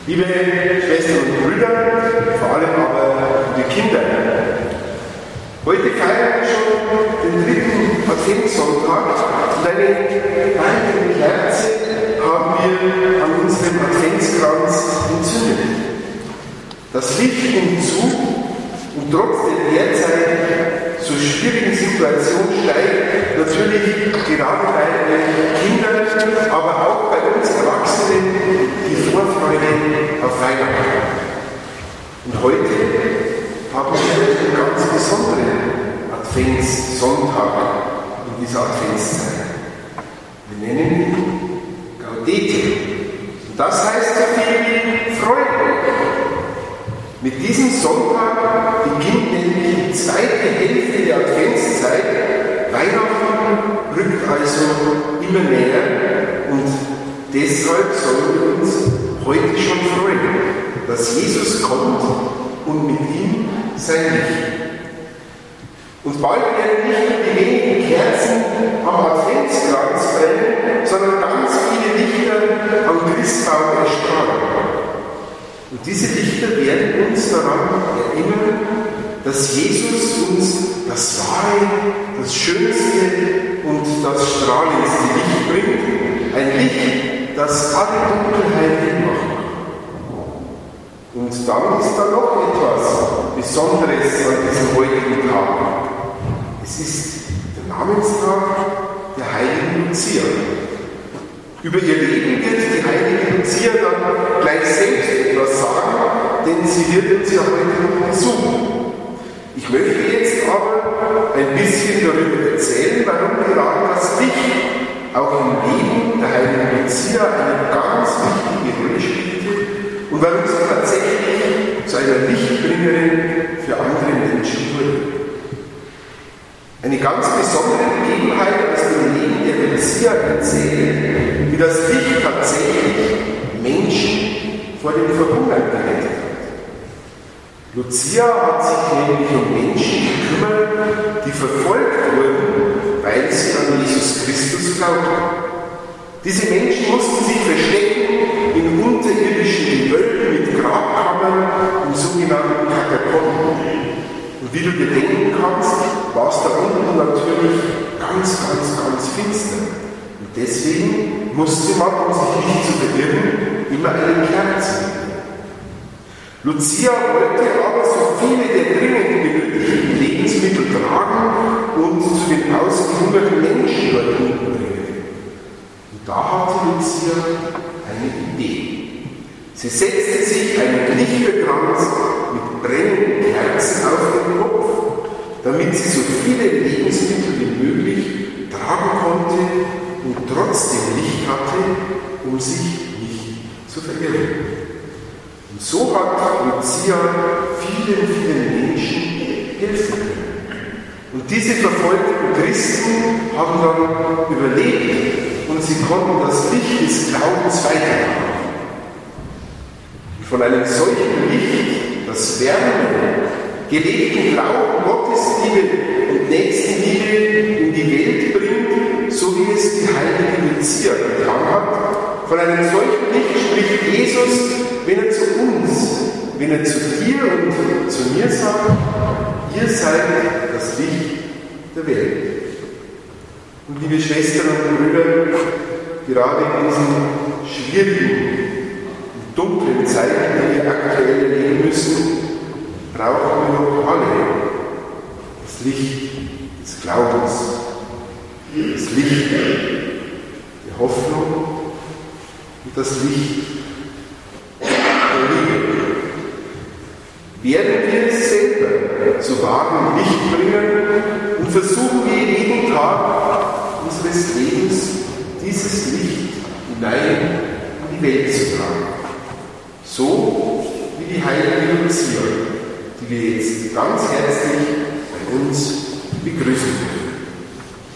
Liebe Schwestern und Brüder, vor allem aber liebe Kinder, heute feiern wir schon den 3. Adventssonntag und eine weitere Kerze haben wir an unserem Adventskranz entzündet. Das Licht nimmt zu und trotz der derzeit so schwierigen Situation steigt natürlich gerade bei den Kindern, aber auch bei uns Erwachsenen die Vorfreude auf Weihnachten. Und heute haben wir einen ganz besonderen Adventssonntag in dieser Adventszeit. Wir nennen ihn Gaudete. Und das heißt so viel wie Freude. Mit diesem Sonntag beginnt nämlich die zweite Hälfte der Adventszeit. Weihnachten rückt also immer näher und deshalb sollen wir uns heute schon freuen, dass Jesus kommt und mit ihm sein Licht. Und bald werden nicht nur die wenigen Kerzen am Adventskranz brennen, sondern ganz viele Lichter am Christbaum erstrahlen. Und diese Lichter werden uns daran erinnern, dass Jesus uns das wahre, das schönste und das strahlendste Licht bringt. Ein Licht, das alle Dunkelheit wegmacht. Und dann ist da noch etwas Besonderes an diesem heutigen Tag. Es ist der Namenstag der heiligen Lucia. Über ihr Leben wird die heilige Lucia dann gleich selbst etwas sagen, denn sie wird uns ja heute noch besuchen. Ich möchte jetzt aber ein bisschen darüber erzählen, warum gerade das Licht auch im Leben der heiligen Lucia eine ganz wichtige Rolle spielte und warum sie tatsächlich zu einer Lichtbringerin für andere Menschen wurde. Eine ganz besondere Begebenheit aus dem Leben der Lucia erzählt, wie das Licht tatsächlich Menschen vor dem Verhungern gerettet hat. Lucia hat sich nämlich um Menschen gekümmert, die verfolgt wurden, weil sie an Jesus Christus glaubten. Diese Menschen mussten sich verstecken in unterirdischen Gewölben mit Grabkammern und sogenannten Katakomben. Und wie du dir denken kannst, war es da unten natürlich ganz finster. Und deswegen musste man, um sich nicht zu verirren, immer eine Kerze nehmen. Lucia wollte aber so viele der dringend benötigten Lebensmittel tragen und zu den ausgehungerten Menschen dort unten bringen. Und da hatte Lucia eine Idee. Sie setzte sich einen Lichterkranz mit brennenden Kerzen auf den Kopf, damit sie so viele Lebensmittel wie möglich tragen konnte und trotzdem Licht hatte, um sich nicht zu verirren. Und so hat Lucia vielen Menschen helfen können. Und diese verfolgten Christen haben dann überlebt und sie konnten das Licht des Glaubens weitertragen. Von einem solchen Licht, das Wärme, gelebten Glauben, Gottesliebe und Nächstenliebe in die Welt bringt, so wie es die heilige Lucia getan hat. Von einem solchen Licht spricht Jesus, wenn er zu uns, wenn er zu dir und zu mir sagt, ihr seid das Licht der Welt. Und liebe Schwestern und Brüder, gerade in diesen schwierigen, dunklen Zeiten, die wir aktuell erleben müssen, brauchen wir doch alle das Licht des Glaubens, das Licht der Hoffnung und das Licht der Liebe. Werden wir es selber zu wahrem Licht bringen und versuchen wir jeden Tag unseres Lebens dieses Licht hinein in die Welt zu tragen. So wie die heilige Lucia, die wir jetzt ganz herzlich bei uns begrüßen dürfen.